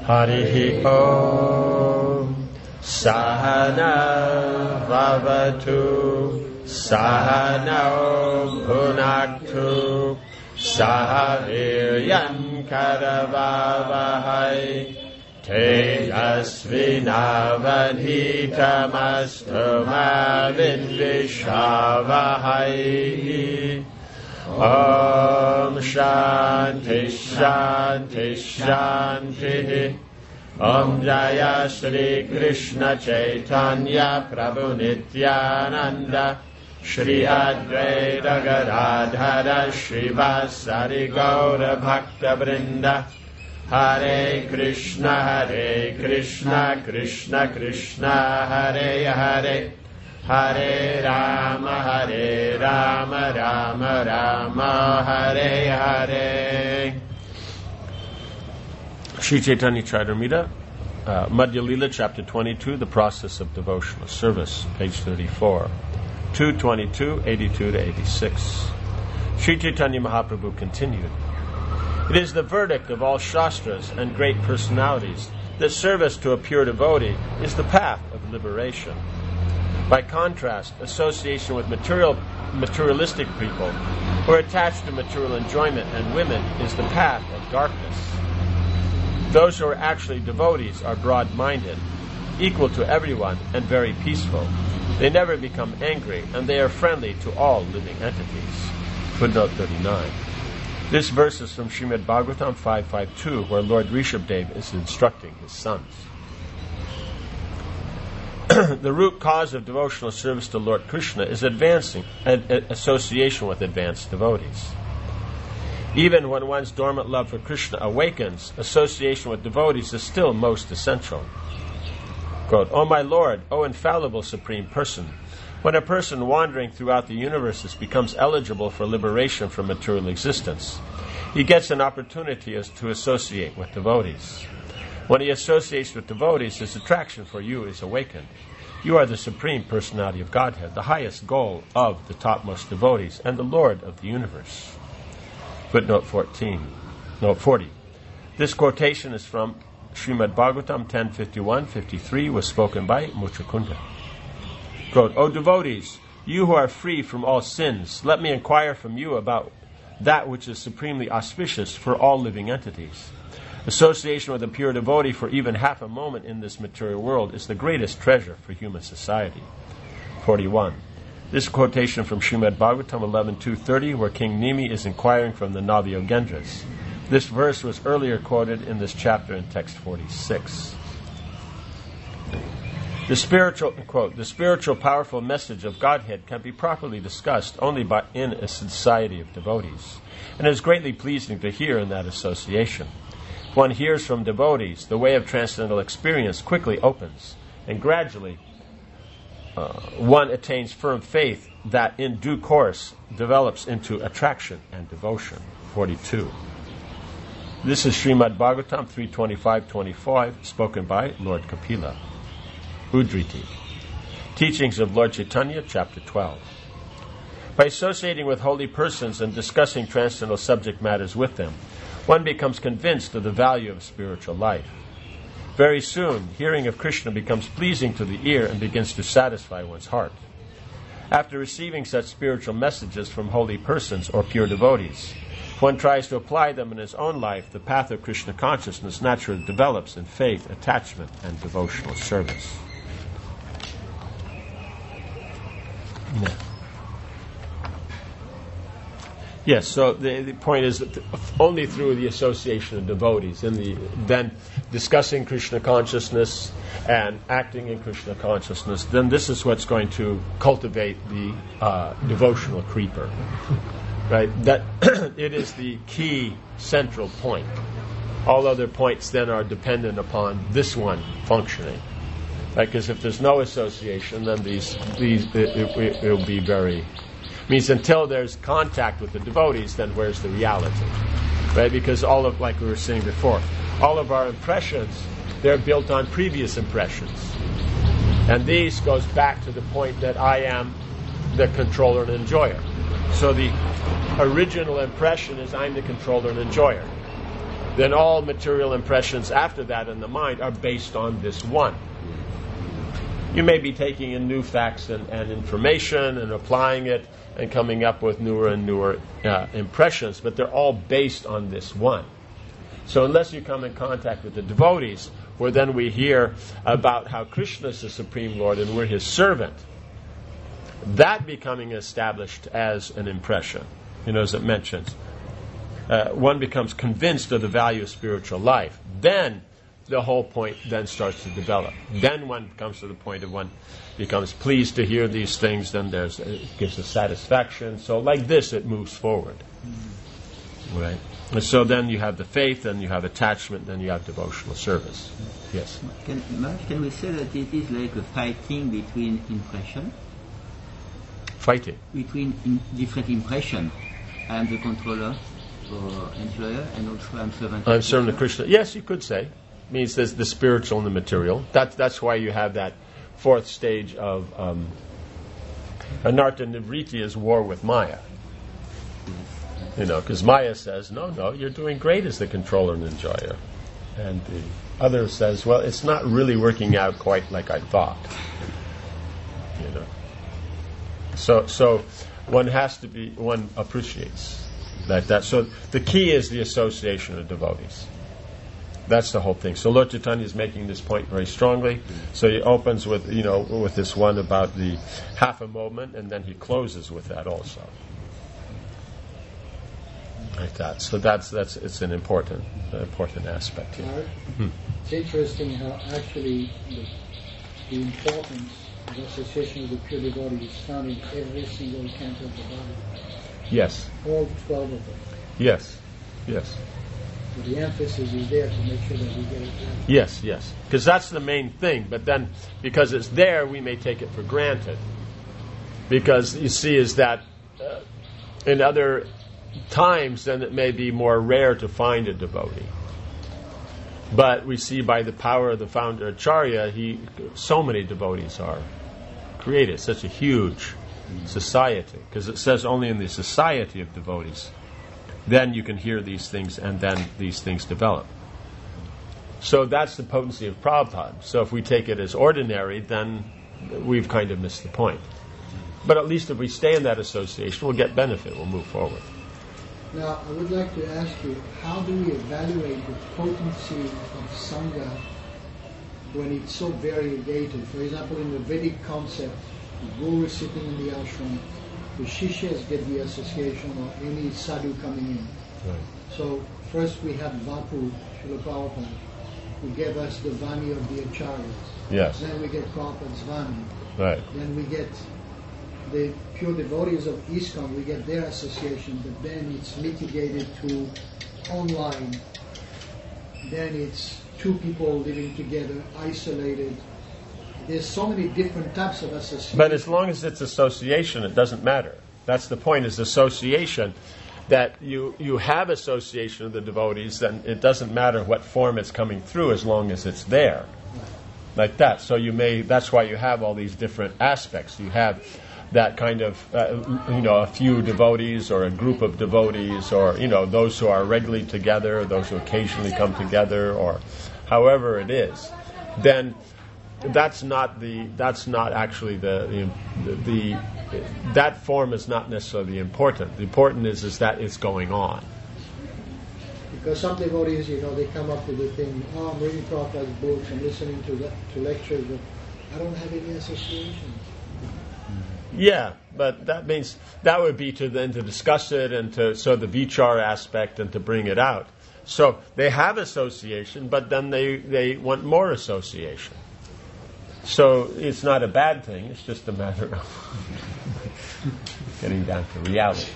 Harihi Om. Sahana Vavatu Sahanao Bhunaktu Sahaviryam Karavavahai Tejasvinavadhitamastu ma Vidvishavahai. Om Shanti Shanti Shanti. Om Jaya Shri Krishna Chaitanya Prabhu Nityananda Shri Advaita Gadadhara Shivasari Gaura Bhakta Vrinda. Hare Krishna Krishna Krishna Hare Hare Hare Rama Rama Rama Hare Hare. Sri Chaitanya Charitamrita, Madhya Lila, chapter 22, the process of devotional service, page 34, 222, 82 to 86. Sri Chaitanya Mahaprabhu continued, "It is the verdict of all Shastras and great personalities that service to a pure devotee is the path of liberation. By contrast, association with materialistic people who are attached to material enjoyment and women is the path of darkness. Those who are actually devotees are broad-minded, equal to everyone, and very peaceful. They never become angry, and they are friendly to all living entities." Footnote 39. This verse is from Srimad Bhagavatam 5.5.2, where Lord Rishabhdev is instructing his sons. The root cause of devotional service to Lord Krishna is advancing association with advanced devotees. Even when one's dormant love for Krishna awakens, association with devotees is still most essential. Quote, "O my Lord, O infallible Supreme Person, when a person wandering throughout the universes becomes eligible for liberation from material existence, he gets an opportunity to associate with devotees. When he associates with devotees, his attraction for you is awakened. You are the Supreme Personality of Godhead, the highest goal of the topmost devotees, and the Lord of the universe." Footnote 40. This quotation is from Srimad Bhagavatam 10.51-53, was spoken by Muchakunda. Quote, "O devotees, you who are free from all sins, let me inquire from you about that which is supremely auspicious for all living entities. Association with a pure devotee for even half a moment in this material world is the greatest treasure for human society." 41. This quotation from Srimad Bhagavatam 11.2.30, where King Nimi is inquiring from the Navi-Yogendras. This verse was earlier quoted in this chapter in text 46. The spiritual powerful message of Godhead can be properly discussed only in a society of devotees, and it is greatly pleasing to hear in that association. If one hears from devotees, the way of transcendental experience quickly opens, and gradually one attains firm faith that in due course develops into attraction and devotion. 42. This is Srimad Bhagavatam 3.25-25, spoken by Lord Kapila. Udriti. Teachings of Lord Chaitanya, chapter 12. By associating with holy persons and discussing transcendental subject matters with them, one becomes convinced of the value of spiritual life. Very soon, hearing of Krishna becomes pleasing to the ear and begins to satisfy one's heart. After receiving such spiritual messages from holy persons or pure devotees, if one tries to apply them in his own life, the path of Krishna consciousness naturally develops in faith, attachment, and devotional service. Yeah. Yes, so the point is that only through the association of devotees, then discussing Krishna consciousness and acting in Krishna consciousness, then this is what's going to cultivate the devotional creeper, right? That it is the key central point. All other points then are dependent upon this one functioning, right? Because if there's no association, then it will be very. Means until there's contact with the devotees, then where's the reality? Right? Because like we were saying before, all of our impressions, they're built on previous impressions. And these goes back to the point that I am the controller and enjoyer. So the original impression is I'm the controller and enjoyer. then all material impressions after that in the mind are based on this one. You may be taking in new facts and information and applying it and coming up with newer and newer impressions, but they're all based on this one. So unless you come in contact with the devotees, where then we hear about how Krishna is the Supreme Lord and we're His servant, that becoming established as an impression, as it mentions, one becomes convinced of the value of spiritual life. Then the whole point then starts to develop. Then one comes to the point of one becomes pleased to hear these things, then it gives a satisfaction. So like this, it moves forward. Right? And so then you have the faith, then you have attachment, then you have devotional service. Yes? Can we say that it is like a fighting between impression? Fighting? Between different impression. I am the controller or employer, and also I'm servant. I'm servant of Krishna. Yes, you could say. Means there's the spiritual and the material. That's why you have that fourth stage of Anartha Nivriti is war with Maya. Because Maya says, no, you're doing great as the controller and enjoyer. And the other says, well, it's not really working out quite like I thought. So one appreciates that. So the key is the association of devotees. That's the whole thing. So Lord Chaitanya is making this point very strongly. So he opens with this one about the half a moment, and then he closes with that also. Like that. So it's an important aspect here. It's interesting how actually the importance of association with the pure devotee is found in every single canto of the Bible. Yes. All 12 of them. Yes. So the emphasis is there to make sure that we get it right. Yes. Because that's the main thing. But then, because it's there, we may take it for granted. Because you see, is that in other times, then it may be more rare to find a devotee. But we see by the power of the founder Acharya, so many devotees are created, such a huge society. Because it says only in the society of devotees, then you can hear these things and then these things develop. So that's the potency of Prabhupada. So if we take it as ordinary, then we've kind of missed the point. But at least if we stay in that association, we'll get benefit, we'll move forward. Now, I would like to ask you, how do we evaluate the potency of Sangha when it's so variegated? For example, in the Vedic concept, the guru is sitting in the ashram, the shishyas get the association or any sadhu coming in. Right. So first we have Vapu, Srila Prabhupada, who gave us the Vani of the Acharyas. Yes. Then we get Prabhupada's Vani. Right. Then we get the pure devotees of ISKCON, we get their association, but then it's mitigated to online. Then it's two people living together, isolated. There's so many different types of association. But as long as it's association, it doesn't matter. That's the point, is association. That you have association of the devotees, then it doesn't matter what form it's coming through as long as it's there. Right. Like that. So that's why you have all these different aspects. You have that kind of, a few devotees or a group of devotees or, those who are regularly together, those who occasionally come together, or however it is. Then that's not actually that form is not necessarily important. The important is that it's going on. Because some devotees, they come up with the thing, I'm reading Prabhupada's books, I'm listening to lectures, but I don't have any association. Yeah, but that means that would be to discuss it and the vichar aspect and to bring it out. So they have association, but then they want more association. So it's not a bad thing, it's just a matter of getting down to reality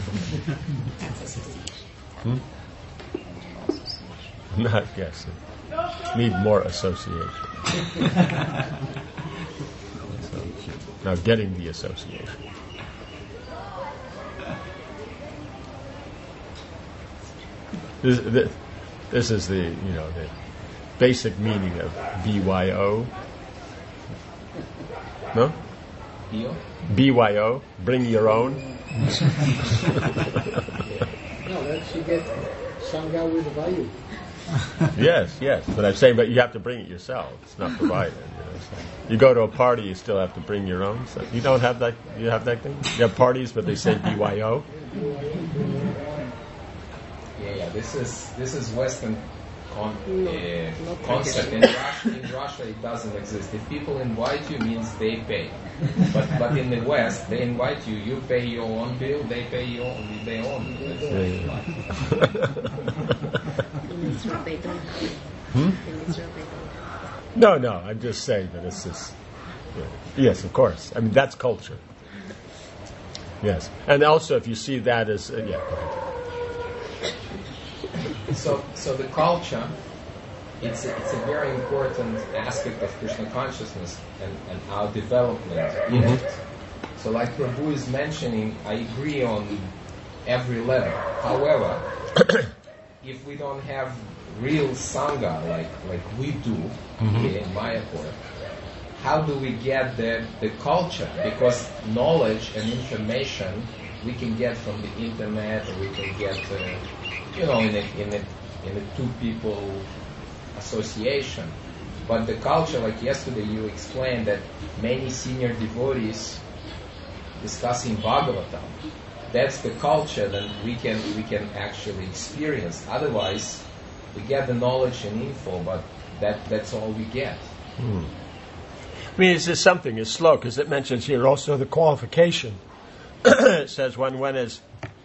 here. Not guessing. Need more association. Now getting the association. This is the basic meaning of BYO. No? BYO, bring your own. No, that's you get Sangha with value. Yes, but I'm saying, but you have to bring it yourself. It's not provided. So. You go to a party, you still have to bring your own. So you don't have that. You have that thing. You have parties, but they say BYO. Yeah. This is Western concept. In Russia, it doesn't exist. If people invite you, means they pay. But in the West, they invite you. You pay your own bill. They pay their own bill. In Israel, they don't. In Israel, they don't. No. I'm just saying that it's just. Yes, of course. I mean, that's culture. Yes, and also if you see that as So the culture, it's a very important aspect of Krishna consciousness and our development in it. So like Prabhu is mentioning, I agree on every level. However, if we don't have real Sangha like we do here in Mayapur, how do we get the culture? Because knowledge and information we can get from the internet, or we can get in a two people association. But the culture, like yesterday you explained that many senior devotees discussing Bhagavatam, that's the culture that we can actually experience. Otherwise, we get the knowledge and info, but that's all we get. I mean, it's just something, it's slow, because it mentions here also the qualification. It says when is...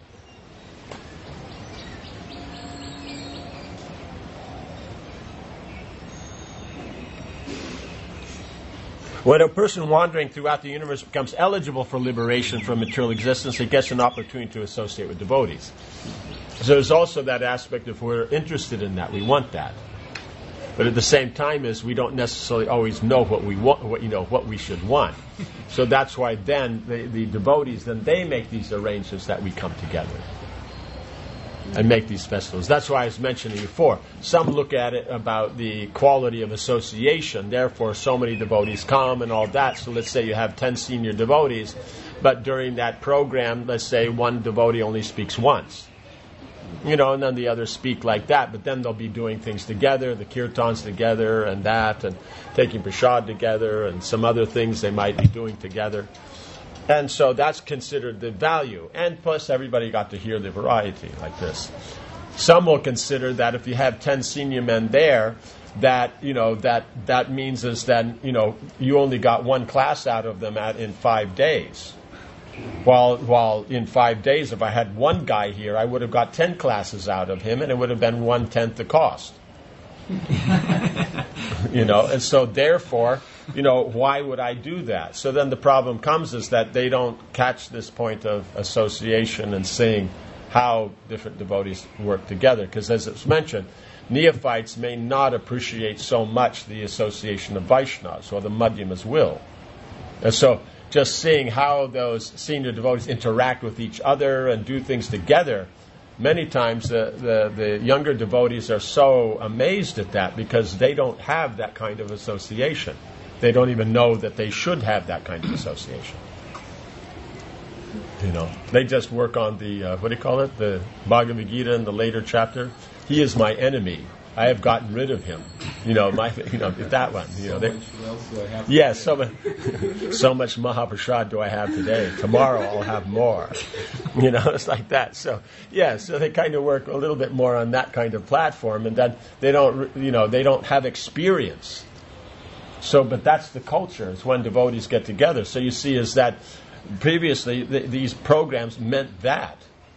When a person wandering throughout the universe becomes eligible for liberation from material existence, he gets an opportunity to associate with devotees. So there's also that aspect of we're interested in that, we want that. But at the same time, is we don't necessarily always know what we want, what we should want. So that's why then the devotees, then they make these arrangements that we come together and make these festivals. That's why I was mentioning before. Some look at it about the quality of association. Therefore, so many devotees come and all that. So let's say you have 10 senior devotees, but during that program, let's say one devotee only speaks once. And then the others speak like that, but then they'll be doing things together, the kirtans together and that, and taking prasad together, and some other things they might be doing together. And so that's considered the value. And plus everybody got to hear the variety like this. Some will consider that if you have 10 senior men there, that that means is that you only got one class out of them in 5 days. While in 5 days, if I had one guy here, I would have got 10 classes out of him, and it would have been 1/10 the cost. And so therefore, why would I do that? So then the problem comes is that they don't catch this point of association and seeing how different devotees work together. Because as it's mentioned, neophytes may not appreciate so much the association of Vaishnavas, or the Madhyamas will. And so just seeing how those senior devotees interact with each other and do things together, many times the younger devotees are so amazed at that because they don't have that kind of association. They don't even know that they should have that kind of association. They just work on the, the Bhagavad Gita in the later chapter. He is my enemy. I have gotten rid of him. That one. So much Mahaprasad do I have today. Tomorrow I'll have more. It's like that. So they kind of work a little bit more on that kind of platform, and then they don't have experience. So, but that's the culture. It's when devotees get together. So you see, is that previously these programs meant that.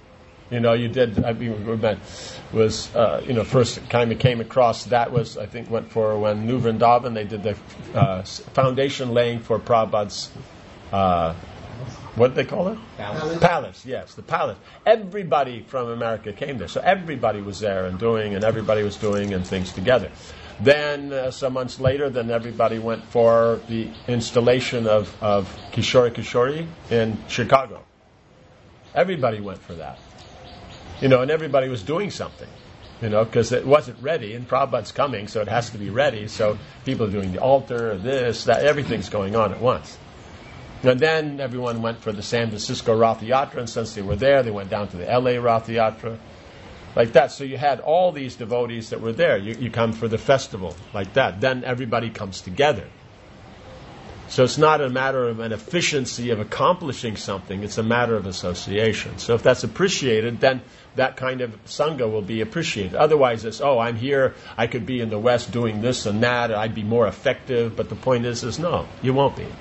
First time we came across that was, I think, went for when New Vrindavan, they did the foundation laying for Prabhupada's, what did they call it? Palace, yes, the palace. Everybody from America came there. So everybody was there and everybody was doing and things together. Then, some months later, then everybody went for the installation of Kishori Kishori in Chicago. Everybody went for that. And everybody was doing something, because it wasn't ready, and Prabhupada's coming, so it has to be ready, so people are doing the altar, this, that, everything's going on at once. And then everyone went for the San Francisco Rath Yatra, and since they were there, they went down to the LA Rath Yatra. Like that. So you had all these devotees that were there. You come for the festival, like that. Then everybody comes together. So it's not a matter of an efficiency of accomplishing something. It's a matter of association. So if that's appreciated, then that kind of sangha will be appreciated. Otherwise it's, I'm here, I could be in the West doing this and that, or I'd be more effective. But the point is no, you won't be.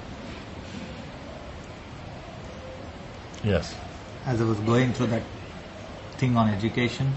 Yes. As I was going through that thing on education,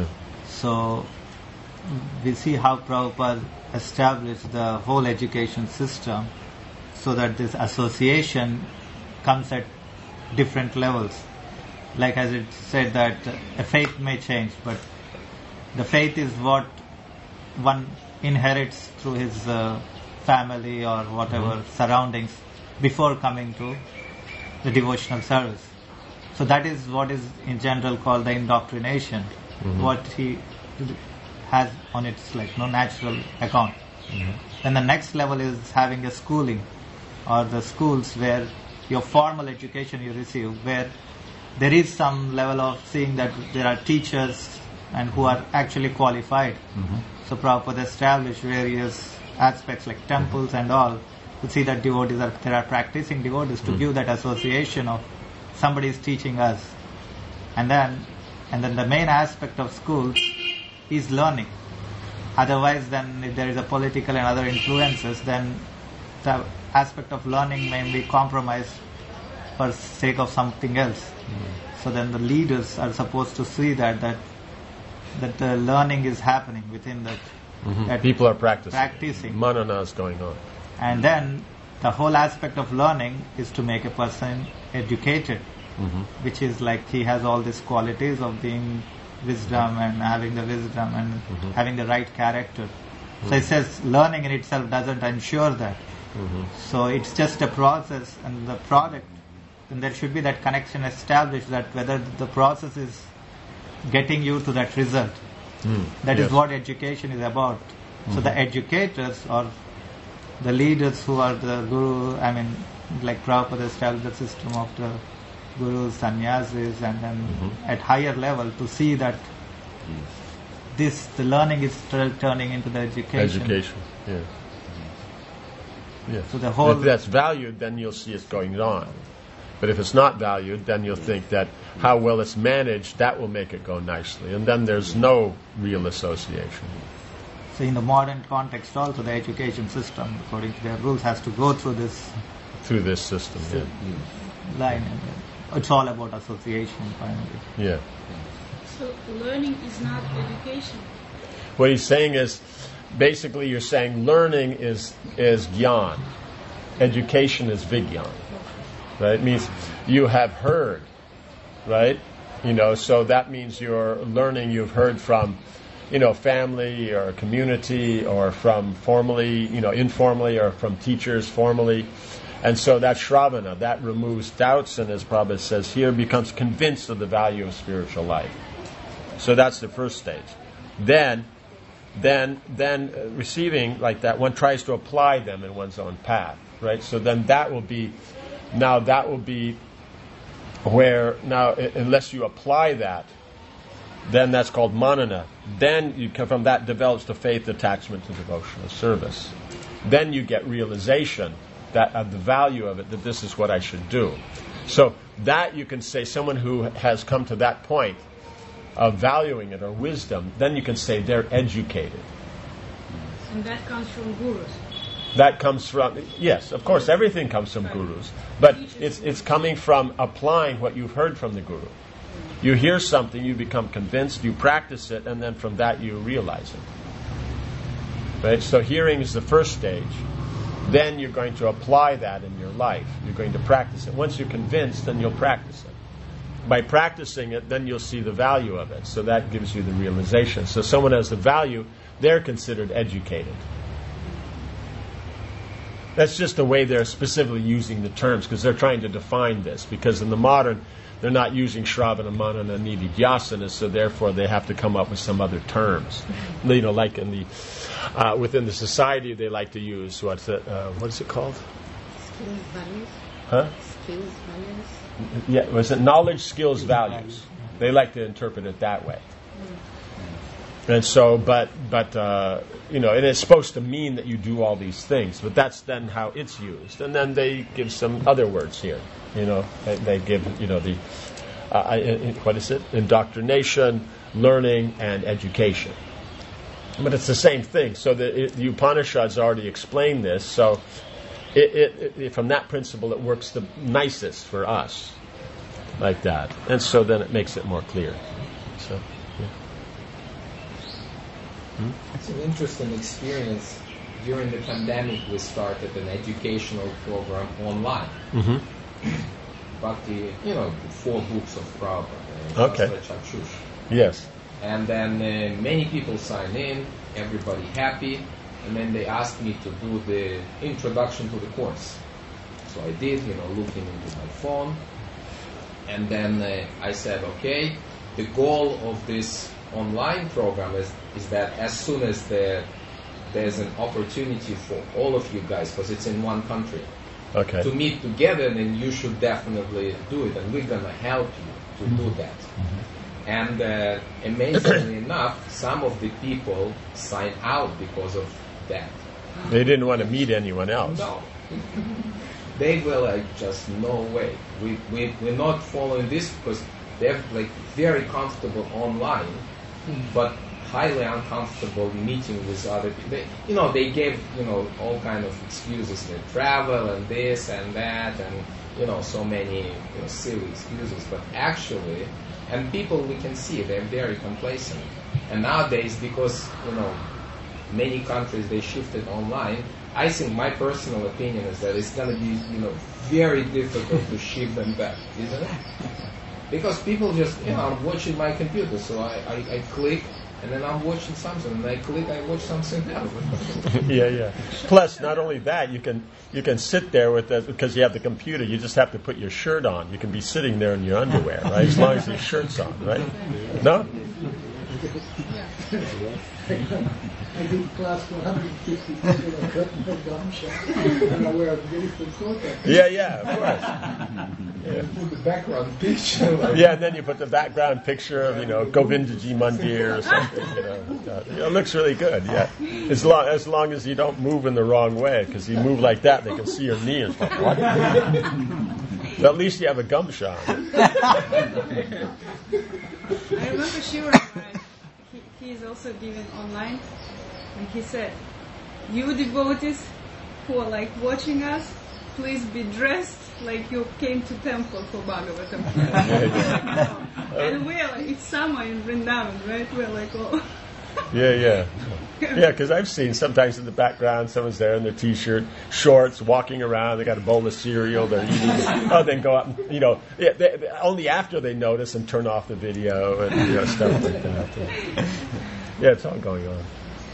so we see how Prabhupada established the whole education system so that this association comes at different levels. Like as it said that a faith may change, but the faith is what one inherits through his family or whatever surroundings before coming to the devotional service. So that is what is in general called the indoctrination, what he has on its natural account. Then the next level is having a schooling, or the schools where your formal education you receive, where there is some level of seeing that there are teachers and who are actually qualified. So Prabhupada established various aspects like temples and all to see that there are practicing devotees to give that association of somebody is teaching us. And then the main aspect of school is learning. Otherwise, then if there is a political and other influences, then the aspect of learning may be compromised for sake of something else. So then the leaders are supposed to see that the learning is happening within that. That people are practicing. Manana is going on. And then the whole aspect of learning is to make a person educated, which is like he has all these qualities of being wisdom and having the wisdom and having the right character. So it says learning in itself doesn't ensure that. So it's just a process and the product. And there should be that connection established, that whether the process is getting you to that result. That is what education is about. So the educators or the leaders who are the guru, like Prabhupada established the system of the gurus, sannyasis, and then at higher level to see that the learning is turning into the education. So the whole. If that's valued, then you'll see it going on. But if it's not valued, then you'll think that how well it's managed, that will make it go nicely. And then there's no real association. So in the modern context also, the education system, according to their rules, has to go through this system. Line. It's all about association, finally. So learning is not education. What he's saying is, basically you're saying learning is gyan. Education is vigyan. Right? It means you have heard, right? So that means you're learning, you've heard from, family or community, or from formally, informally, or from teachers formally. And so that shravana, that removes doubts, and as Prabhupada says here, becomes convinced of the value of spiritual life. So that's the first stage. Then receiving like that, one tries to apply them in one's own path, right? So then that will be where, unless you apply that, then that's called manana. Then from that develops the faith attachment to devotional service. Then you get realization that of the value of it, that this is what I should do. So that you can say, someone who has come to that point of valuing it or wisdom, then you can say they're educated. And that comes from gurus. That comes from, yes, of course, everything comes from gurus. But it's coming from applying what you've heard from the guru. You hear something, you become convinced, you practice it, and then from that you realize it. Right? So hearing is the first stage. Then you're going to apply that in your life. You're going to practice it. Once you're convinced, then you'll practice it. By practicing it, then you'll see the value of it. So that gives you the realization. So someone has the value, they're considered educated. That's just the way they're specifically using the terms, because they're trying to define this. Because in the modern, they're not using shravana, manana, nididhyasana, so therefore they have to come up with some other terms. Like in the within the society, they like to use what is it called? Skills, values. Huh? Skills, values. Yeah, was it knowledge, skills, values? They like to interpret it that way. And so, but you know, it is supposed to mean that you do all these things, but that's then how it's used. And then they give some other words here. You know, they give, you know, the what is it? Indoctrination, learning, and education. But it's the same thing. So the Upanishads already explained this. So from that principle, it works the nicest for us, like that. And so then it makes it more clear. So, yeah. It's an interesting experience. During the pandemic, we started an educational program online. Mm-hmm. But the 4 books of Prabhupada. Okay. Chakshush. Yes. And then many people signed in, everybody happy, and then they asked me to do the introduction to the course. So I did, looking into my phone, and then I said, okay, the goal of this online program is that as soon as there's an opportunity for all of you guys, because it's in one country, okay, to meet together, then you should definitely do it, and we're going to help you to do that. Mm-hmm. And amazingly enough, some of the people signed out because of that. They didn't want to meet anyone else. No. They were like, just no way. We're not following this because they're like very comfortable online, but highly uncomfortable meeting with other people. They gave, all kind of excuses. They travel and this and that and, so many silly excuses. But actually, and people, we can see, they're very complacent. And nowadays, because, many countries, they shifted online, I think my personal opinion is that it's going to be, very difficult to shift them back, isn't it? Because people just, I'm watching my computer, so I click, and then I'm watching something, and I click, I watch something else. Yeah. Plus, not only that, you can sit there with that because you have the computer. You just have to put your shirt on. You can be sitting there in your underwear, right? As long as your shirt's on, right? No. I did class 150 people. I got my gum shot, and I wear a beautiful coat. Yeah, of course. Yeah. Put the background picture. Yeah, and then you put the background picture of, Govindaji Mandir or something, it looks really good, yeah. As long as you don't move in the wrong way, because you move like that, they can see your knee. It's like, what? But at least you have a gum shot. I remember Shiva Maharaj, he is also giving online, and he said, you devotees who are like watching us, please be dressed like you came to temple for Bhagavatam. And we're like, it's summer in Vrindavan, right? We're like, oh. Yeah, because I've seen sometimes in the background someone's there in their t-shirt, shorts, walking around. They got a bowl of cereal. They're eating. Then go out and only after they notice and turn off the video and stuff like that. Yeah, it's all going on.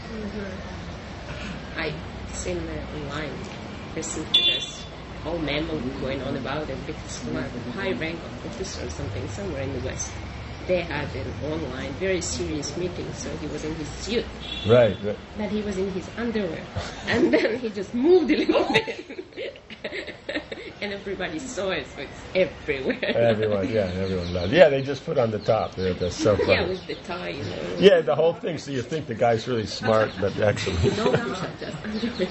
I seen online recently there's whole memo going on about it because one high rank officer or something somewhere in the West. They had an online, very serious meeting, so he was in his suit. Right. But he was in his underwear. And then he just moved a little bit. And everybody saw it, so it's everywhere. Everyone loved it. Yeah, they just put on the top. They're so funny. Yeah, with the tie, Yeah, the whole thing, so you think the guy's really smart, but actually... No gumshot, just underwear.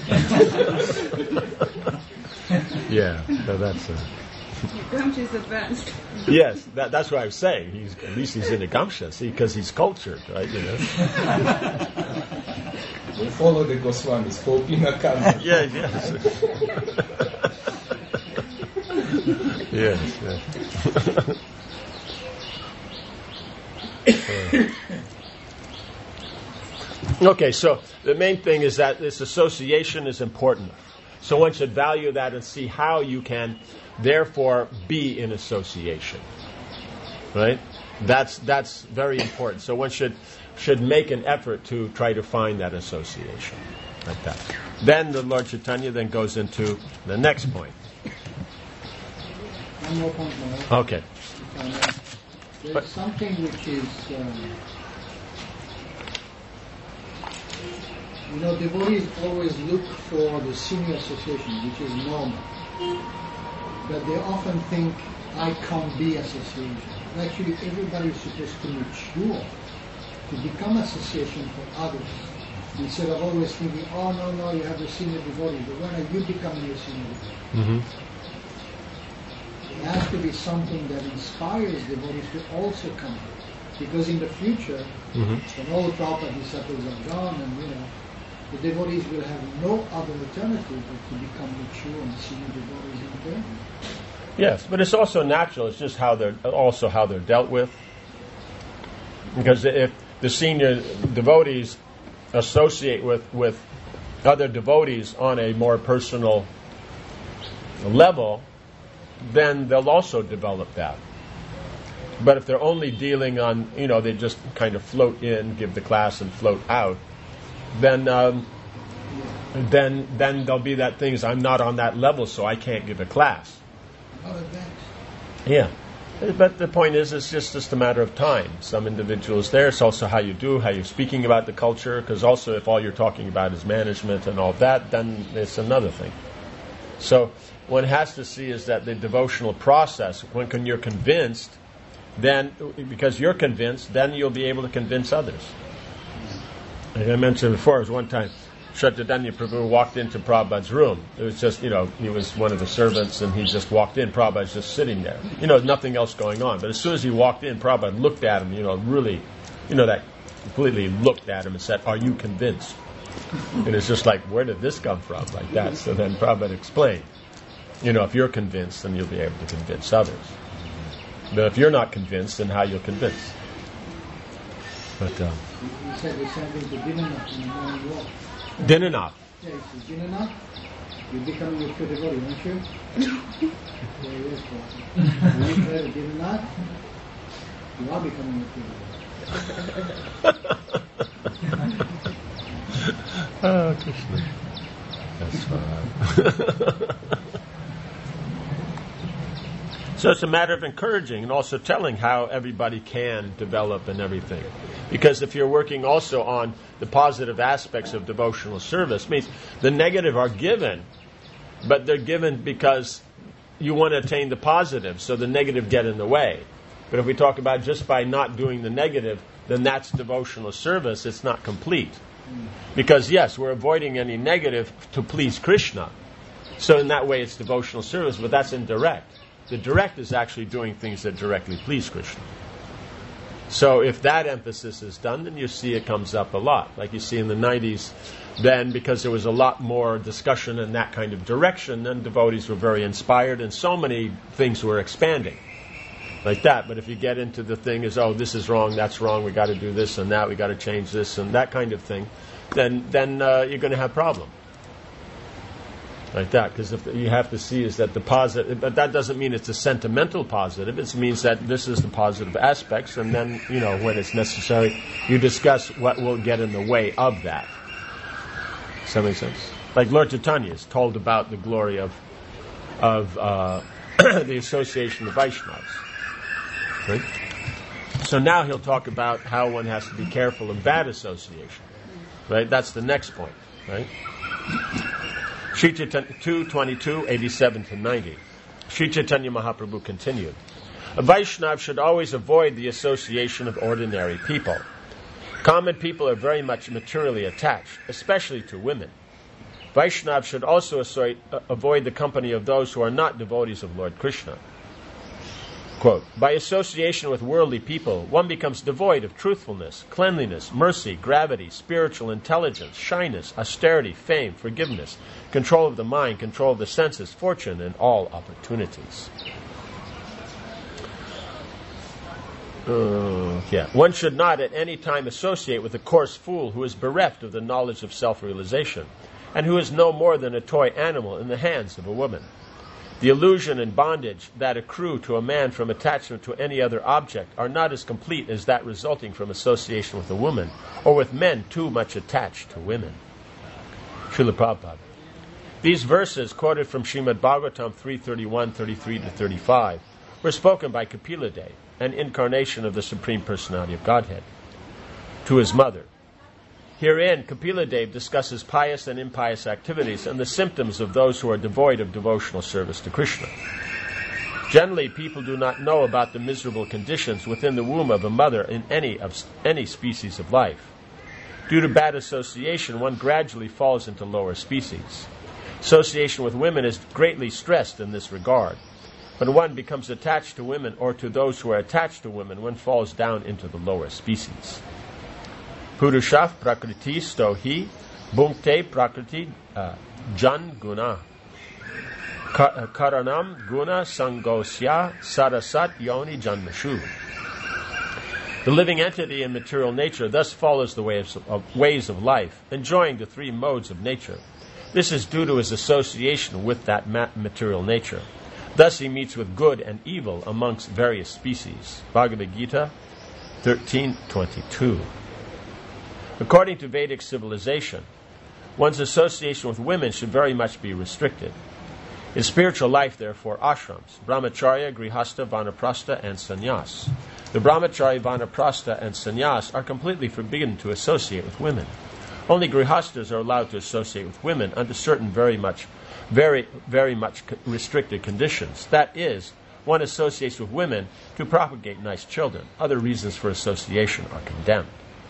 Yeah, no, that's... Gumsha is advanced. Yes, that's what I'm saying. At least he's in the Gumsha, see, because he's cultured, right? We follow the Goswamis, Kopinakan. Yes. Okay, so the main thing is that this association is important. So one should value that and see how you can, therefore, be in association. Right? That's very important. So one should make an effort to try to find that association. Like that. Then the Lord Chaitanya then goes into the next point. One more point more. Okay. There's something which is... devotees always look for the senior association, which is normal. But they often think, I can't be association. Actually, everybody is supposed to mature to become association for others. Instead of always thinking, oh no, you have the senior devotee, but when are you becoming a senior devotee? It has to be something that inspires devotees to also come. Because in the future, when all the Prabhupada disciples are gone, and the devotees will have no other alternative but to become mature and senior devotees in turn. Yes, but it's also natural. It's just how they're dealt with. Because if the senior devotees associate with other devotees on a more personal level, then they'll also develop that. But if they're only dealing on, they just kind of float in, give the class, and float out, then there'll be that thing is, I'm not on that level, so I can't give a class. Not advanced. Yeah. But the point is, it's just a matter of time. Some individuals there, it's also how you're speaking about the culture, because also if all you're talking about is management and all that, then it's another thing. So one has to see is that the devotional process, when you're convinced, then, because you're convinced, then you'll be able to convince others. Like I mentioned before, it was one time, Chaitanya Prabhu walked into Prabhupada's room. It was just, he was one of the servants, and he just walked in. Prabhupada's just sitting there. Nothing else going on. But as soon as he walked in, Prabhupada looked at him, really, that completely looked at him and said, "Are you convinced?" And it's just like, where did this come from? Like that. So then Prabhupada explained, if you're convinced, then you'll be able to convince others. But if you're not convinced, then how you'll convince? But You said the same thing to Dinanath in the morning walk. Dinanath. Yeah, he says, Dinanath, you're becoming a pure devotee, aren't you? Yeah, yes, Prabhupada. When you try to Dinanath, you are becoming a pure devotee. Oh, Krishna. That's fine. So it's a matter of encouraging and also telling how everybody can develop and everything. Because if you're working also on the positive aspects of devotional service, means the negative are given, but they're given because you want to attain the positive, so the negative get in the way. But if we talk about just by not doing the negative, then that's devotional service. It's not complete. Because yes, we're avoiding any negative to please Krishna. So in that way it's devotional service, but that's indirect. The direct is actually doing things that directly please Krishna. So if that emphasis is done, then you see it comes up a lot. Like you see in the 90s, then because there was a lot more discussion in that kind of direction, then devotees were very inspired and so many things were expanding. Like that. But if you get into the thing is, this is wrong, that's wrong, we got to do this and that, we got to change this and that kind of thing, then you're going to have problem. Like that, because you have to see is that the positive, but that doesn't mean it's a sentimental positive. It means that this is the positive aspects, and then when it's necessary, you discuss what will get in the way of that. Does that make sense? Like Lord Chaitanya is told about the glory of the association of Vaishnavas. Right? So now he'll talk about how one has to be careful of bad association. Right? That's the next point. Right? Sri Chaitanya 2:22, 87 to 90. Sri Chaitanya Mahaprabhu continued. A Vaishnav should always avoid the association of ordinary people. Common people are very much materially attached, especially to women. Vaishnavs should also avoid the company of those who are not devotees of Lord Krishna. Quote, by association with worldly people, one becomes devoid of truthfulness, cleanliness, mercy, gravity, spiritual intelligence, shyness, austerity, fame, forgiveness, control of the mind, control of the senses, fortune, and all opportunities. One should not at any time associate with a coarse fool who is bereft of the knowledge of self-realization, and who is no more than a toy animal in the hands of a woman. The illusion and bondage that accrue to a man from attachment to any other object are not as complete as that resulting from association with a woman, or with men too much attached to women. Srila Prabhupada. These verses, quoted from Srimad Bhagavatam 3:31, 33 to 35, were spoken by Kapila Deva, an incarnation of the Supreme Personality of Godhead, to his mother. Herein, Kapila Deva discusses pious and impious activities and the symptoms of those who are devoid of devotional service to Krishna. Generally, people do not know about the miserable conditions within the womb of a mother in any species of life. Due to bad association, one gradually falls into lower species. Association with women is greatly stressed in this regard. When one becomes attached to women or to those who are attached to women, one falls down into the lower species. Purushah prakriti stohi bhunkte prakriti jan guna karanam guna sangosya sarasat yoni janmashu. The living entity in material nature thus follows the ways of life, enjoying the three modes of nature. This is due to his association with that material nature. Thus he meets with good and evil amongst various species. Bhagavad Gita 13:22. According to Vedic civilization, one's association with women should very much be restricted. In spiritual life, therefore, ashrams, brahmacharya, grihastha, vanaprastha, and sannyas. The brahmachari, vanaprastha, and sannyas are completely forbidden to associate with women. Only grihasthas are allowed to associate with women under certain very much restricted conditions. That is, one associates with women to propagate nice children. Other reasons for association are condemned.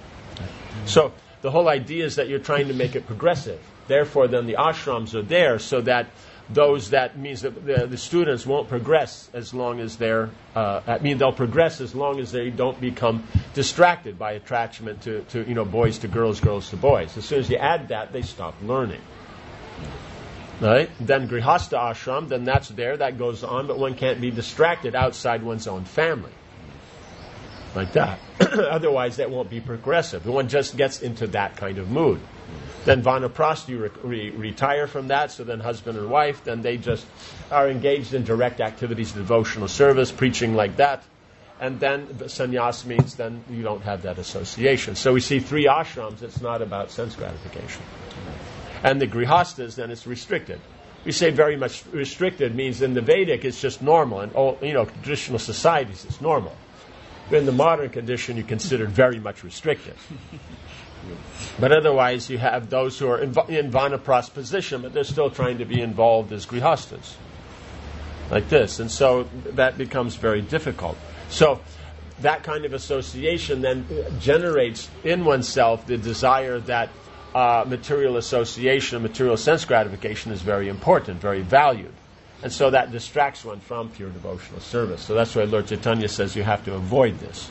So the whole idea is that you're trying to make it progressive. Therefore, then the ashrams are there so that that means that the students won't progress as long as they'll progress as long as they don't become distracted by attachment to boys to girls, girls to boys. As soon as you add that, they stop learning. Right? Then grihastha ashram, then that's there, that goes on, but one can't be distracted outside one's own family. Like that. Otherwise, that won't be progressive. One just gets into that kind of mood. Then vanaprastha, you retire from that, so then husband and wife, then they just are engaged in direct activities, devotional service, preaching like that. And then the sannyas means then you don't have that association. So we see three ashrams, it's not about sense gratification. And the grihasthas, then it's restricted. We say very much restricted means in the Vedic it's just normal. In all, traditional societies it's normal. But in the modern condition you consider it very much restricted. But otherwise you have those who are in vanaprastha position, but they're still trying to be involved as grihasthas. Like this. And so that becomes very difficult. So that kind of association then generates in oneself the desire that material association, material sense gratification is very important, very valued. And so that distracts one from pure devotional service. So that's why Lord Chaitanya says you have to avoid this.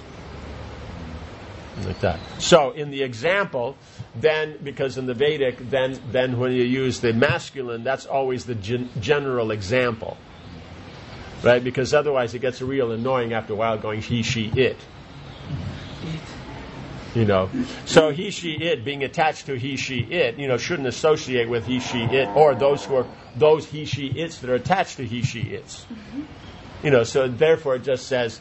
Like that. So in the example, then, because in the Vedic, then when you use the masculine, that's always the general example. Right? Because otherwise it gets real annoying after a while going he, she, it. So he, she, it, being attached to he, she, it, shouldn't associate with he, she, it, or those he, she, its that are attached to he, she, its. So therefore it just says,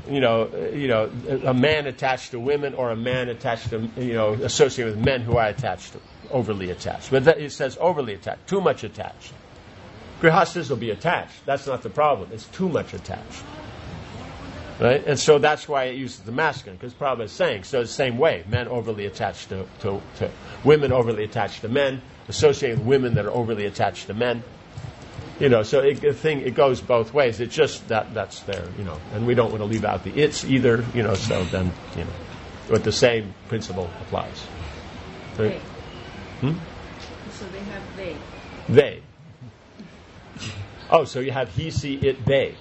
a man attached to women or a man attached to, associated with men who are overly attached. But it says overly attached, too much attached. Grihasthas will be attached. That's not the problem. It's too much attached. Right? And so that's why it uses the masculine, because Prabhupada is saying, so it's the same way, men overly attached to women overly attached to men, associated with women that are overly attached to men. So it goes both ways. It's just that's there, and we don't want to leave out the it's either, so then, but the same principle applies. They. So they have they. They. Oh, so you have he, she, it, they.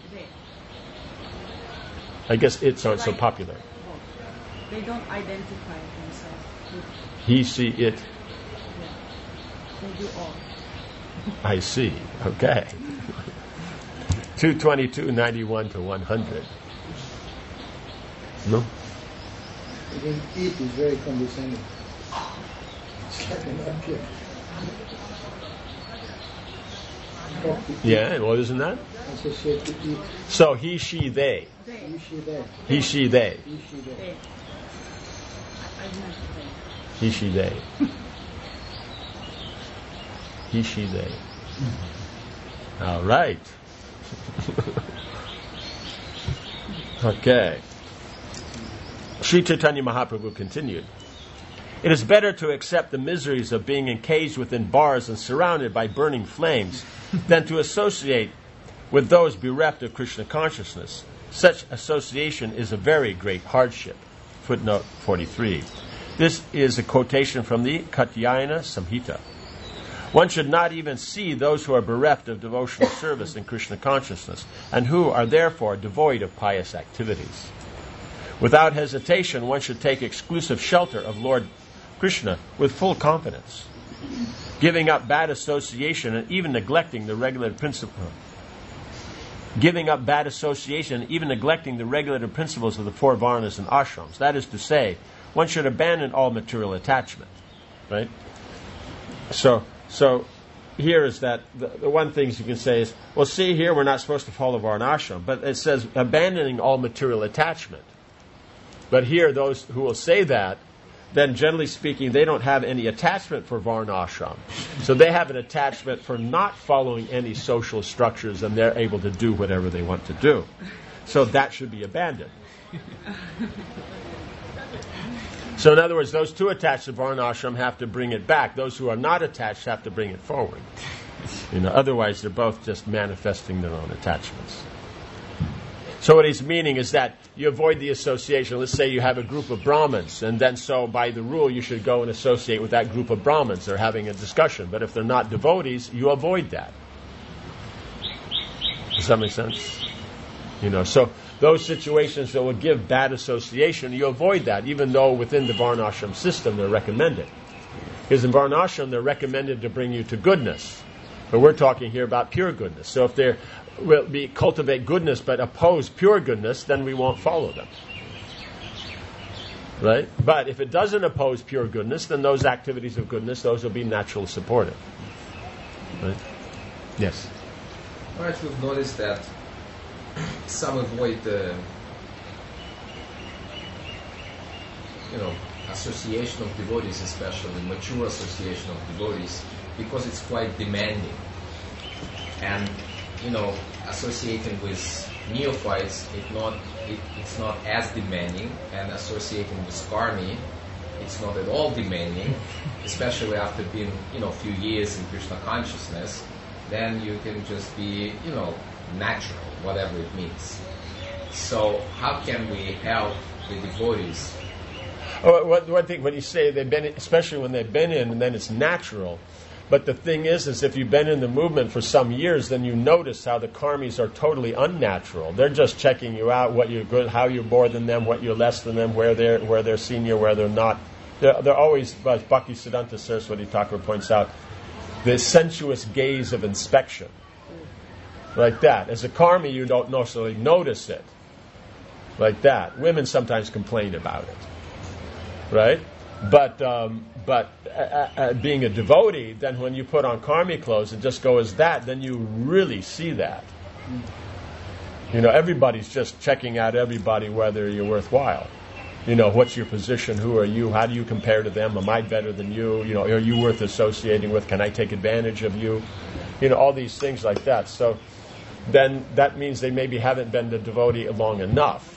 I guess it's aren't so popular. They don't identify themselves with he, she, it. Yeah. They do all. I see. Okay. 222, 91 to 100. No? Again, eat is very condescending. It's like an object. Yeah, well, isn't that? Associated to eat. So he, she, they. He, she, they. He, she, they. He, she, they. He, she, they. He, she, they. All right. Okay. Sri Chaitanya Mahaprabhu continued. It is better to accept the miseries of being encaged within bars and surrounded by burning flames than to associate with those bereft of Krishna consciousness. Such association is a very great hardship. Footnote 43. This is a quotation from the Katyayana Samhita. One should not even see those who are bereft of devotional service in Krishna consciousness, and who are therefore devoid of pious activities. Without hesitation, one should take exclusive shelter of Lord Krishna with full confidence, giving up bad association and even neglecting the regulated principles of the four varnas and ashrams. That is to say, one should abandon all material attachment. Right? So here is that the one thing you can say is, well, see here, we're not supposed to follow varnashram, but it says abandoning all material attachment. But here, those who will say that, then generally speaking, they don't have any attachment for varnashram. So they have an attachment for not following any social structures, and they're able to do whatever they want to do. So that should be abandoned. So in other words, those too attached to varnashram have to bring it back. Those who are not attached have to bring it forward. Otherwise they're both just manifesting their own attachments. So what he's meaning is that you avoid the association. Let's say you have a group of Brahmins, and then so by the rule you should go and associate with that group of Brahmins. They're having a discussion. But if they're not devotees, you avoid that. Does that make sense? So those situations that would give bad association, you avoid that, even though within the varnashram system they're recommended. Because in varnashram they're recommended to bring you to goodness. But we're talking here about pure goodness. So if they will cultivate goodness but oppose pure goodness, then we won't follow them. Right? But if it doesn't oppose pure goodness, then those activities of goodness, those will be naturally supported. Right? Yes? All right, we've noticed that some avoid the association of devotees, especially mature association of devotees, because it's quite demanding. And associating with neophytes, it's not as demanding, and associating with karmi, it's not at all demanding, especially after being a few years in Krishna consciousness. Then you can just be natural, whatever it means. So how can we help the devotees? One thing, when you say they've been, especially when they've been in, and then it's natural. But the thing is if you've been in the movement for some years, then you notice how the karmis are totally unnatural. They're just checking you out, what you're good, how you're more than them, what you're less than them, where they're senior, where they're not. They're always, as Bhakti Siddhanta Saraswati Thakur points out, the sensuous gaze of inspection. Like that. As a karmi, you don't necessarily notice it. Like that. Women sometimes complain about it. Right? But being a devotee, then when you put on karmi clothes and just go as that, then you really see that. Everybody's just checking out everybody whether you're worthwhile. What's your position? Who are you? How do you compare to them? Am I better than you? Are you worth associating with? Can I take advantage of you? All these things like that. So then that means they maybe haven't been the devotee long enough.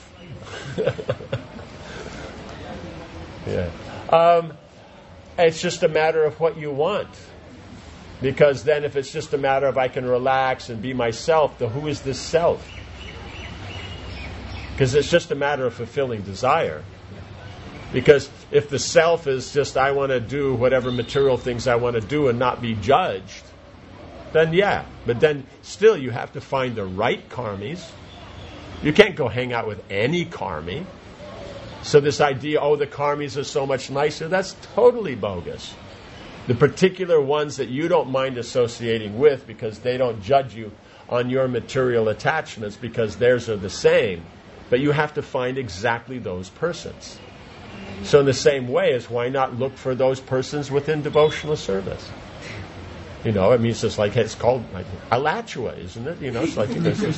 Yeah. It's just a matter of what you want. Because then if it's just a matter of I can relax and be myself, then who is this self? Because it's just a matter of fulfilling desire. Because if the self is just I want to do whatever material things I want to do and not be judged, then yeah. But then still you have to find the right karmis. You can't go hang out with any karmi. So this idea, the karmis are so much nicer, that's totally bogus. The particular ones that you don't mind associating with because they don't judge you on your material attachments because theirs are the same. But you have to find exactly those persons. So in the same way as why not look for those persons within devotional service? It means just like it's called like alachua, isn't it? It's like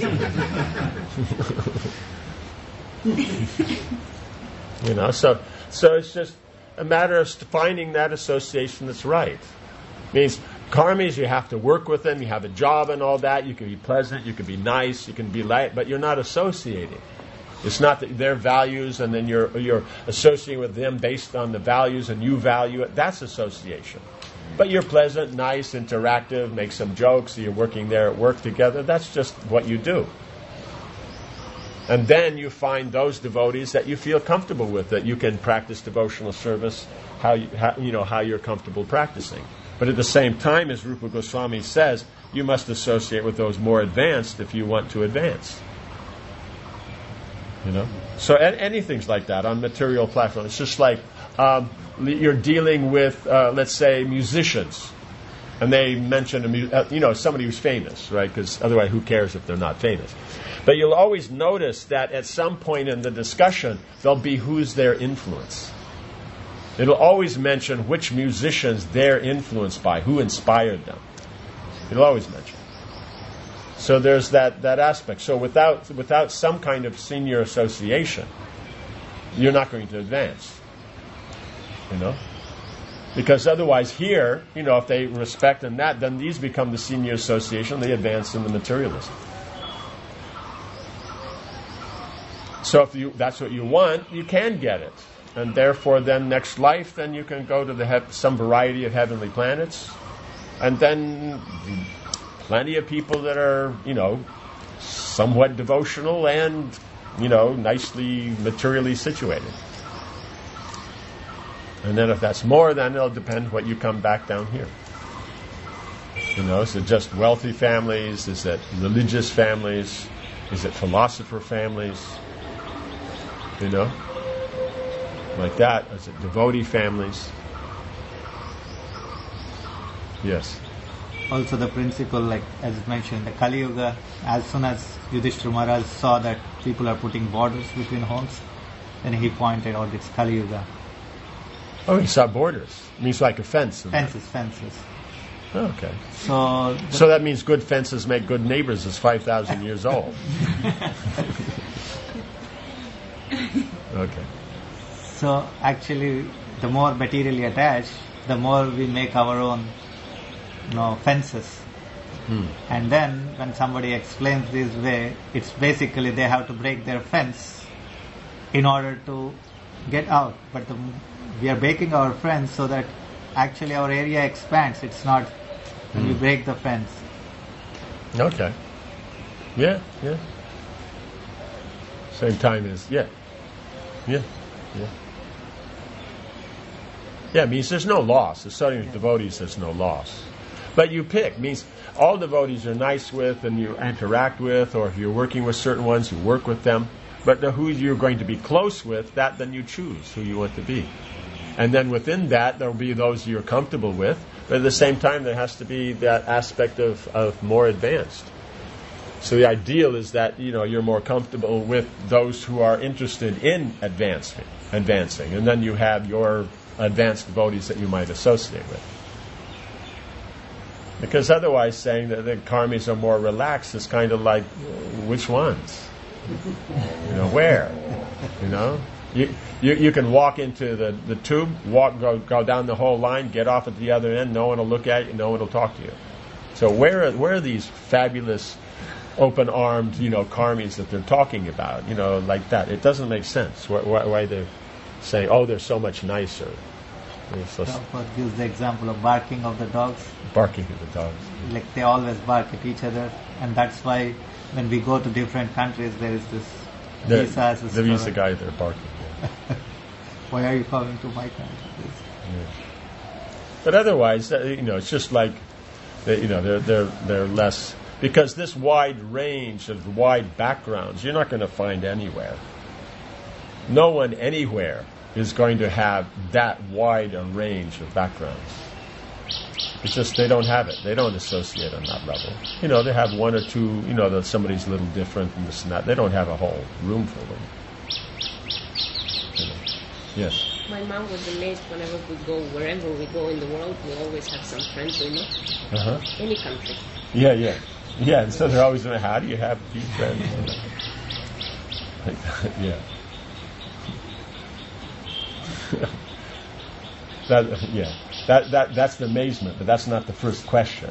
so it's just a matter of finding that association that's right. It means karmis, you have to work with them, you have a job and all that, you can be pleasant, you can be nice, you can be light, but you're not associating. It's not that their values and then you're associating with them based on the values and you value it. That's association. But you're pleasant, nice, interactive, make some jokes, you're working there at work together. That's just what you do. And then you find those devotees that you feel comfortable with, that you can practice devotional service how you're comfortable practicing. But at the same time, as Rupa Goswami says, you must associate with those more advanced if you want to advance. So anything's like that on material platform. It's just like you're dealing with, let's say, musicians, and they mention somebody who's famous, right? Because otherwise, who cares if they're not famous? But you'll always notice that at some point in the discussion, there'll be who's their influence. It'll always mention which musicians they're influenced by, who inspired them. It'll always mention. So there's that aspect. So without some kind of senior association, you're not going to advance. Because otherwise here, if they respect in that, then these become the senior association, they advance in the materialism. So if that's what you want, you can get it. And therefore then next life, then you can go to some variety of heavenly planets, and then plenty of people that are, somewhat devotional and, nicely materially situated. And then if that's more, then it'll depend what you come back down here. Is it just wealthy families? Is it religious families? Is it philosopher families? Like that. Is it devotee families? Yes. Also the principle, like as mentioned, the Kali Yuga, as soon as Yudhishthira Maharaj saw that people are putting borders between homes, then he pointed out it's Kali Yuga. Oh, he saw borders. It means like a fence. Fences. Oh, okay. So that means good fences make good neighbors is 5,000 years old. Okay. So actually, the more materially attached, the more we make our own, fences. And then when somebody explains this way, it's basically they have to break their fence in order to get out. But we are breaking our fence so that actually our area expands. It's not when we break the fence. Okay. Yeah. Same time as, Yeah, it means there's no loss. Associating with devotees, there's no loss. But you pick. Means all devotees are nice with and you interact with, or if you're working with certain ones, you work with them. But who you're going to be close with, then you choose who you want to be. And then within that, there will be those you're comfortable with. But at the same time, there has to be that aspect of more advanced. So the ideal is that, you're more comfortable with those who are interested in advancing. And then you have your advanced devotees that you might associate with. Because otherwise saying that the karmis are more relaxed is kind of like, which ones? Where? You can walk into the tube, go down the whole line, get off at the other end, no one will look at you, no one will talk to you. So where are these fabulous open-armed, karmis that they're talking about, like that? It doesn't make sense. Why they're saying, they're so much nicer. Prabhupada gives the example of barking of the dogs. Barking of the dogs. Like they always bark at each other, and that's why when we go to different countries, there is this the visa guy there barking. Yeah. Why are you coming to my country? Yeah. But otherwise, it's just like, they're less, because this wide range of wide backgrounds, you're not going to find anywhere. No one anywhere is going to have that wide a range of backgrounds. It's just they don't have it. They don't associate on that level. They have one or two, that somebody's a little different and this and that. They don't have a whole room full of them. Yes? My mom was amazed whenever wherever we go in the world, we always have some friends we know. Uh-huh. Any country. Yeah. And so they're always saying, how do you have these friends? Yeah. That's the amazement, but that's not the first question.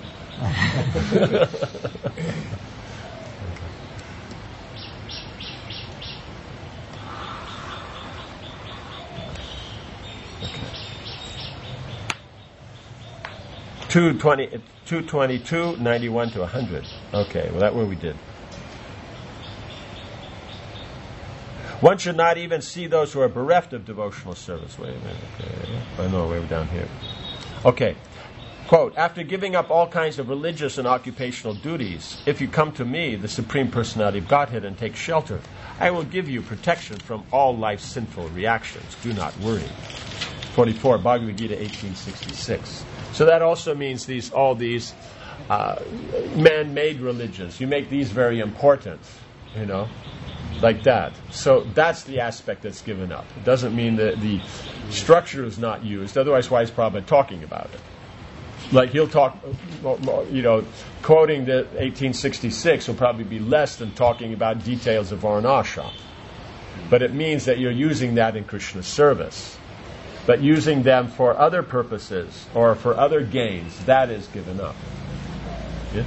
222, 91 to 100. Okay, well, that's where we did. One should not even see those who are bereft of devotional service. Wait a minute. Okay. I know, way down here. Okay. Quote, after giving up all kinds of religious and occupational duties, if you come to me, the Supreme Personality of Godhead, and take shelter, I will give you protection from all life's sinful reactions. Do not worry. 44, Bhagavad Gita 1866. So that also means all these man-made religions. You make these very important, like that. So that's the aspect that's given up. It doesn't mean that the structure is not used. Otherwise, why is Prabhupada talking about it? Like he'll talk, quoting the 1866 will probably be less than talking about details of Varnashram. But it means that you're using that in Krishna's service. But using them for other purposes or for other gains, that is given up. Yeah?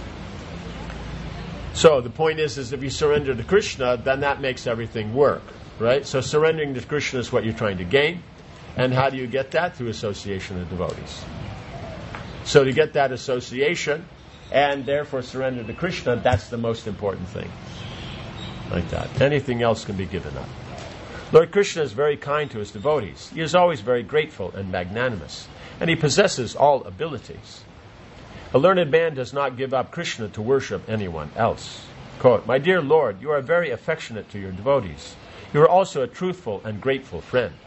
So the point is if you surrender to Krishna, then that makes everything work. Right? So surrendering to Krishna is what you're trying to gain. And how do you get that? Through association of devotees. So to get that association and therefore surrender to Krishna, that's the most important thing. Like that. Anything else can be given up. Lord Krishna is very kind to his devotees. He is always very grateful and magnanimous, and he possesses all abilities. A learned man does not give up Krishna to worship anyone else. Quote, my dear Lord, you are very affectionate to your devotees. You are also a truthful and grateful friend.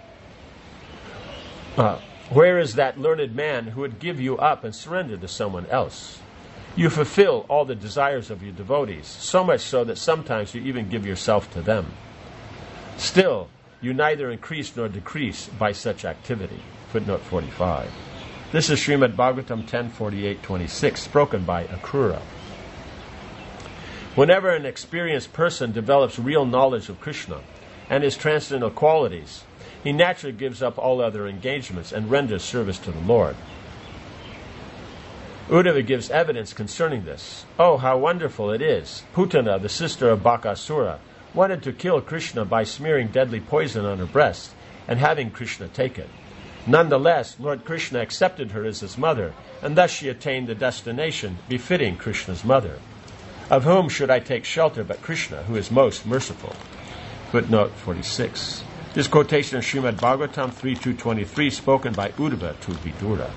Where is that learned man who would give you up and surrender to someone else? You fulfill all the desires of your devotees, so much so that sometimes you even give yourself to them. Still, you neither increase nor decrease by such activity. Footnote 45. This is Srimad Bhagavatam 10:48-26, spoken by Akrura. Whenever an experienced person develops real knowledge of Krishna and his transcendental qualities, he naturally gives up all other engagements and renders service to the Lord. Uddhava gives evidence concerning this. Oh, how wonderful it is! Putana, the sister of Bakasura, wanted to kill Krishna by smearing deadly poison on her breast and having Krishna take it. Nonetheless, Lord Krishna accepted her as his mother, and thus she attained the destination befitting Krishna's mother. Of whom should I take shelter but Krishna, who is most merciful? Footnote 46. This quotation of Srimad Bhagavatam 3.2.23, spoken by Uddhava to Vidura.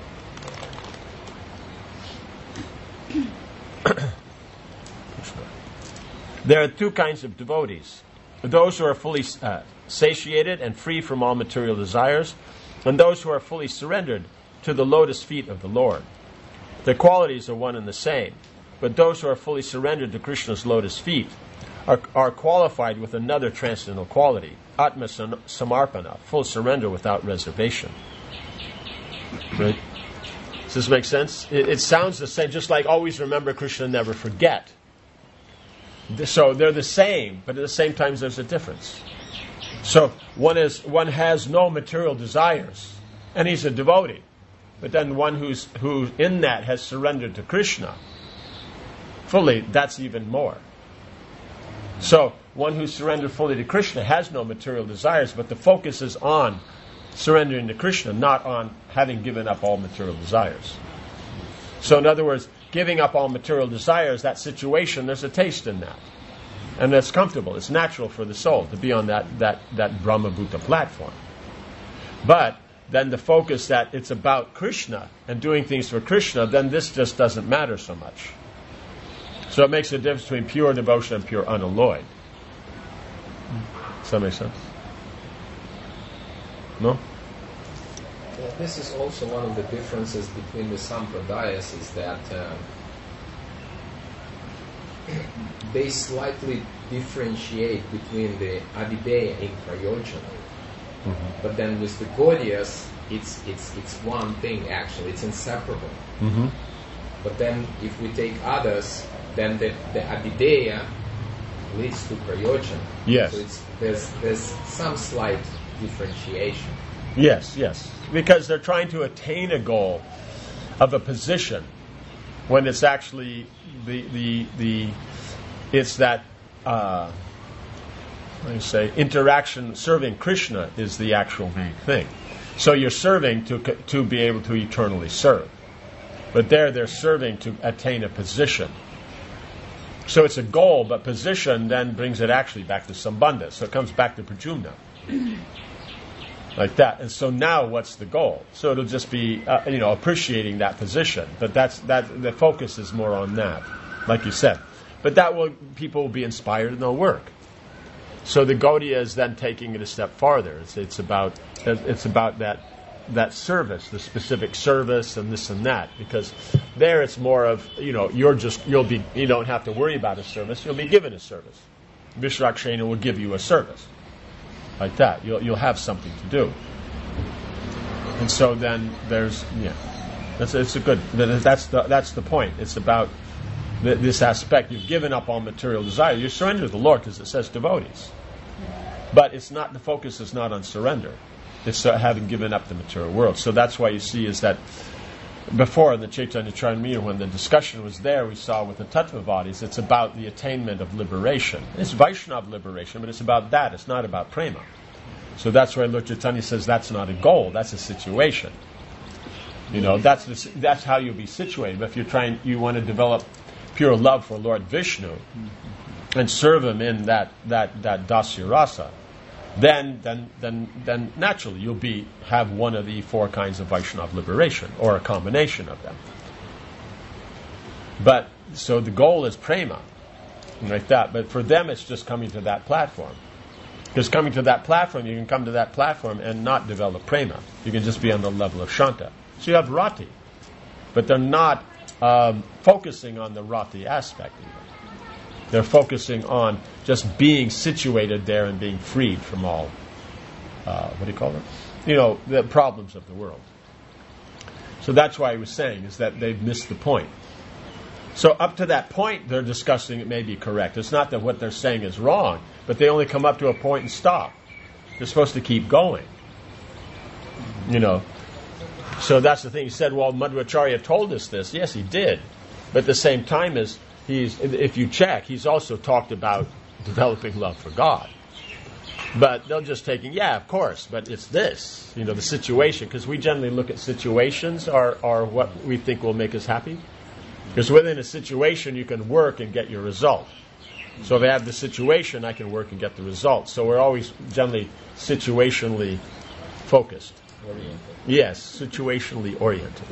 There are two kinds of devotees. Those who are fully satiated and free from all material desires, and those who are fully surrendered to the lotus feet of the Lord. Their qualities are one and the same, but those who are fully surrendered to Krishna's lotus feet are qualified with another transcendental quality, Atma Samarpana, full surrender without reservation. Right? Does this make sense? It sounds the same, just like always remember Krishna, never forget. So they're the same, but at the same time there's a difference. So one has no material desires, and he's a devotee. But then one who in that has surrendered to Krishna fully, that's even more. So one who surrendered fully to Krishna has no material desires, but the focus is on surrendering to Krishna, not on having given up all material desires. So in other words, giving up all material desires, that situation, there's a taste in that. And that's comfortable. It's natural for the soul to be on that Brahmabhuta platform. But then the focus that it's about Krishna and doing things for Krishna, then this just doesn't matter so much. So it makes a difference between pure devotion and pure unalloyed. Does that make sense? No? Well, this is also one of the differences between the sampradayas, is that they slightly differentiate between the Adideya and Prayojana. Mm-hmm. But then with the Gaudiyas, it's one thing actually, it's inseparable. Mm-hmm. But then if we take others, then the Adideya leads to Prayojana. Yes. So there's some slight differentiation. Yes. Because they're trying to attain a goal of a position when it's actually it's that interaction. Serving Krishna is the actual main thing. So you're serving to be able to eternally serve. But there they're serving to attain a position. So it's a goal, but position then brings it actually back to Sambandha. So it comes back to Prajumna. Like that. And so now what's the goal? So it'll just be, appreciating that position. But the focus is more on that, like you said. But people will be inspired and they'll work. So the Gaudiya is then taking it a step farther. It's about that service, the specific service and this and that, because there it's more of, you don't have to worry about a service, you'll be given a service. Vishrakshena will give you a service. Like that. You'll have something to do. And so then there's, that's the point. It's about this aspect. You've given up all material desire. You surrender to the Lord because it says devotees. But the focus is not on surrender. It's having given up the material world. So that's why you see is that before in the Chaitanya Charanamrita, when the discussion was there, we saw with the Tattvavadis, it's about the attainment of liberation. It's Vaishnava liberation, but it's about that. It's not about prema. So that's why Lord Chaitanya says that's not a goal, that's a situation. That's how you'll be situated. But if you want to develop pure love for Lord Vishnu and serve him in that dasya rasa, then naturally you'll have one of the four kinds of Vaishnava liberation, or a combination of them. But so the goal is prema, like that. But for them, it's just coming to that platform. Because coming to that platform, you can come to that platform and not develop prema. You can just be on the level of shanta. So you have rati, but they're not focusing on the rati aspect even. They're focusing on just being situated there and being freed from all, the problems of the world. So that's why he was saying is that they've missed the point. So up to that point, they're discussing it may be correct. It's not that what they're saying is wrong, but they only come up to a point and stop. They're supposed to keep going. So that's the thing. He said, well, Madhvacharya told us this. Yes, he did. But at the same time, if you check, he's also talked about developing love for God. But they're just taking, of course, but it's this, the situation. Because we generally look at situations are what we think will make us happy. Because within a situation, you can work and get your result. So if I have the situation, I can work and get the result. So we're always generally situationally focused. Oriented. Yes, situationally oriented.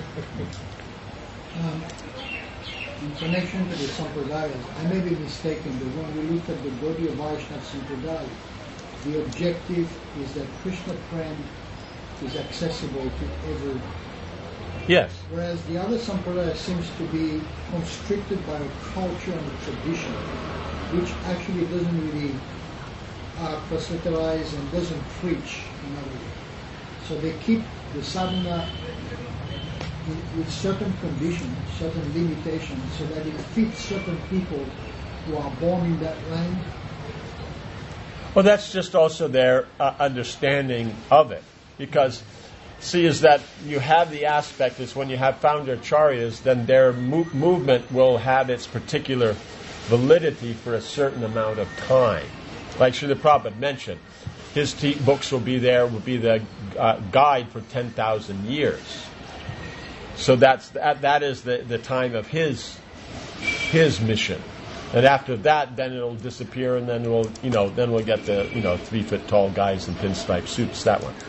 In connection to the Sampradayas, I may be mistaken, but when we look at the Gaudiya Vaishnava Sampradaya, the objective is that Krishna Prem is accessible to everyone. Yes. Whereas the other Sampradaya seems to be constricted by a culture and a tradition, which actually doesn't really proselytize and doesn't preach, in other words. So they keep the sadhana with certain conditions, certain limitations, so that it fits certain people who are born in that land. Well, that's just also their understanding of it. Because, see, is that you have the aspect is when you have founder acharyas, then their movement will have its particular validity for a certain amount of time. Like Srila Prabhupada mentioned, his books will be the guide for 10,000 years. So that is the time of his mission, and after that, then it'll disappear, and then we'll get the 3-foot tall guys in pinstripe suits. That one,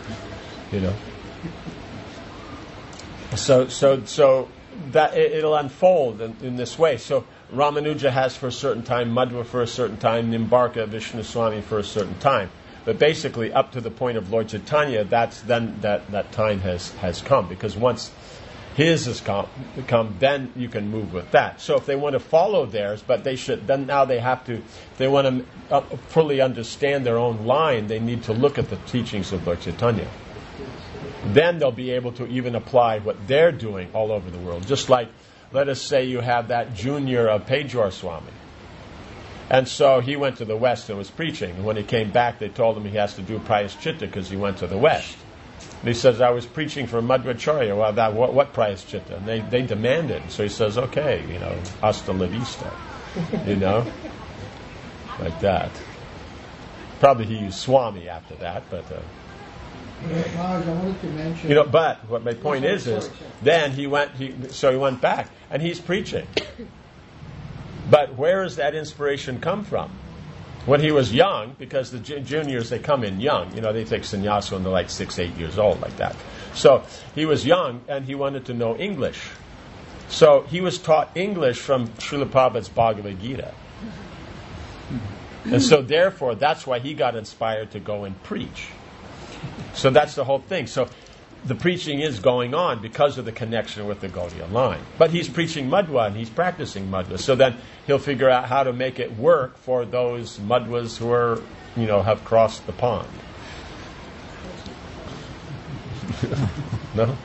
So that it'll unfold in this way. So Ramanuja has for a certain time, Madhva for a certain time, Nimbarka, Vishnu Swami for a certain time. But basically, up to the point of Lord Chaitanya, that time has come, because once his has come, then you can move with that. So if they want to follow theirs, but they should, then now they have to, if they want to fully understand their own line, they need to look at the teachings of Lord Chaitanya. Then they'll be able to even apply what they're doing all over the world. Just like, let us say you have that junior of Pejor Swami. And so he went to the West and was preaching. And when he came back, they told him he has to do Prayaschitta because he went to the West. And he says, I was preaching for Madhvacharya. Well, what Prayaschitta? And they demanded. So he says, okay, hasta la vista. Like that. Probably he used Swami after that, but Maharaj, I wanted to mention... But what my point is then he went back, and he's preaching. But where does that inspiration come from? When he was young, because the juniors, they come in young. They take sannyasa when they're like 6, 8 years old, like that. So he was young, and he wanted to know English. So he was taught English from Srila Prabhupada's Bhagavad Gita. And so therefore, that's why he got inspired to go and preach. So that's the whole thing. So the preaching is going on because of the connection with the Gaudiya line. But he's preaching Madhva and he's practicing Madhva. So then he'll figure out how to make it work for those Madhvas who are, have crossed the pond. No?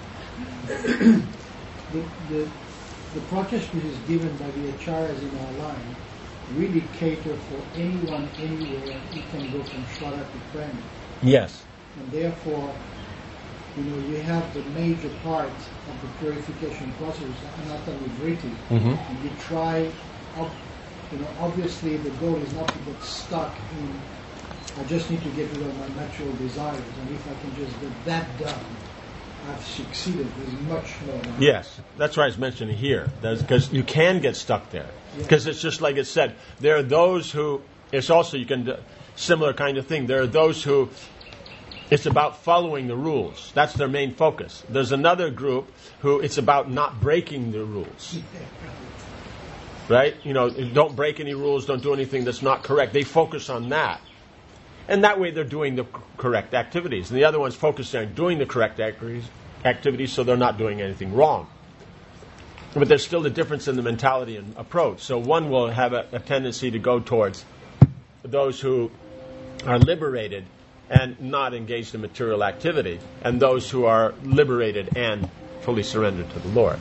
The protest which is given by the acharyas in our line really cater for anyone, anywhere. You can go from Shwara to Prem. Yes. And therefore, you have the major part of the purification process, Anatta-Nivritti, and you try, obviously the goal is not to get stuck in, I just need to get rid of my natural desires, and if I can just get that done, I've succeeded. There's much more. Yes, that's why I was mentioning here, because you can get stuck there. Because it's just like it said, there are those who, it's also, similar kind of thing, there are those who, it's about following the rules. That's their main focus. There's another group who it's about not breaking the rules. Right? Don't break any rules, don't do anything that's not correct. They focus on that. And that way they're doing the correct activities. And the other one's focusing on doing the correct activities so they're not doing anything wrong. But there's still a difference in the mentality and approach. So one will have a tendency to go towards those who are liberated and not engaged in material activity, and those who are liberated and fully surrendered to the Lord.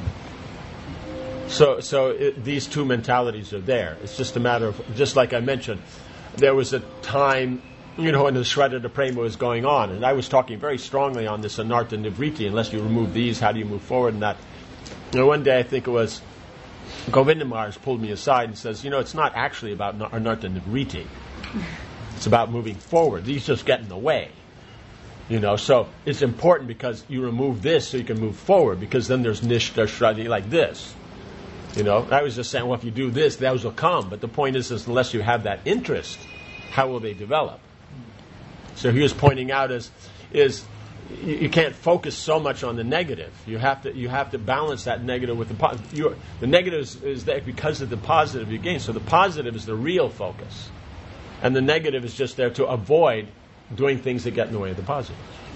So these two mentalities are there. It's just a matter of, just like I mentioned, there was a time, when the Shraddha Prema was going on, and I was talking very strongly on this Anartha Nivritti, unless you remove these, how do you move forward and that. One day I think it was Govinda Maharaj pulled me aside and says, it's not actually about Anartha Nivritti. It's about moving forward. These just get in the way. So it's important because you remove this so you can move forward, because then there's Nishta Shraddha like this. I was just saying, well, if you do this, those will come. But the point is unless you have that interest, how will they develop? So he was pointing out is you can't focus so much on the negative. You have to balance that negative with the positive. The negative is there because of the positive you gain. So the positive is the real focus. And the negative is just there to avoid doing things that get in the way of the positive.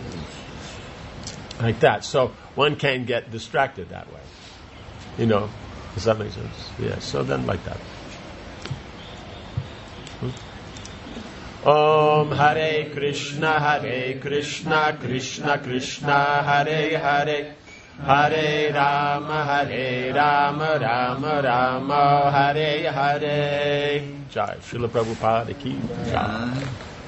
Like that. So one can get distracted that way. Does that make sense? Yeah, so then like that. Om Hare Krishna, Krishna Krishna, Hare Hare, Hare Rama, Rama Rama, Hare Hare. Jai. Srila Prabhupada ki Jai.